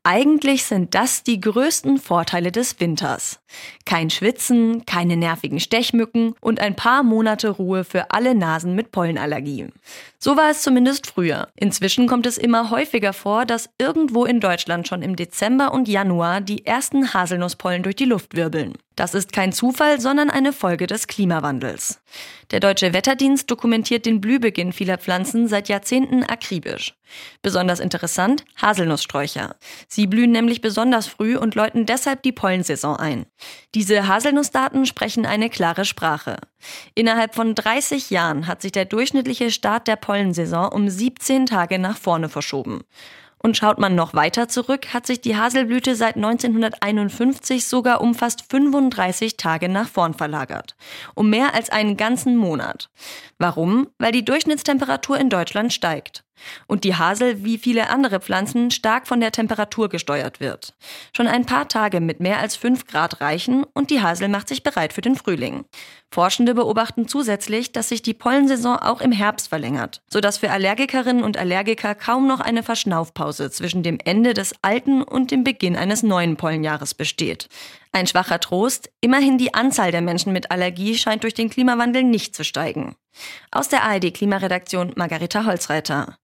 Eigentlich sind das die größten Vorteile des Winters. Kein Schwitzen, keine nervigen Stechmücken und ein paar Monate Ruhe für alle Nasen mit Pollenallergie. So war es zumindest früher. Inzwischen kommt es immer häufiger vor, dass irgendwo in Deutschland schon im Dezember und Januar die ersten Haselnusspollen durch die Luft wirbeln. Das ist kein Zufall, sondern eine Folge des Klimawandels. Der Deutsche Wetterdienst dokumentiert den Blühbeginn vieler Pflanzen seit Jahrzehnten akribisch. Besonders interessant: Haselnusssträucher. Sie blühen nämlich besonders früh und läuten deshalb die Pollensaison ein. Diese Haselnussdaten sprechen eine klare Sprache. Innerhalb von 30 Jahren hat sich der durchschnittliche Start der Pollensaison um 17 Tage nach vorne verschoben. Und schaut man noch weiter zurück, hat sich die Haselblüte seit 1951 sogar um fast 35 Tage nach vorn verlagert. Um mehr als einen ganzen Monat. Warum? Weil die Durchschnittstemperatur in Deutschland steigt. Und die Hasel, wie viele andere Pflanzen, stark von der Temperatur gesteuert wird. Schon ein paar Tage mit mehr als 5 Grad reichen und die Hasel macht sich bereit für den Frühling. Forschende beobachten zusätzlich, dass sich die Pollensaison auch im Herbst verlängert, sodass für Allergikerinnen und Allergiker kaum noch eine Verschnaufpause zwischen dem Ende des alten und dem Beginn eines neuen Pollenjahres besteht. Ein schwacher Trost: immerhin die Anzahl der Menschen mit Allergie scheint durch den Klimawandel nicht zu steigen. Aus der ARD-Klimaredaktion Margareta Holzreiter.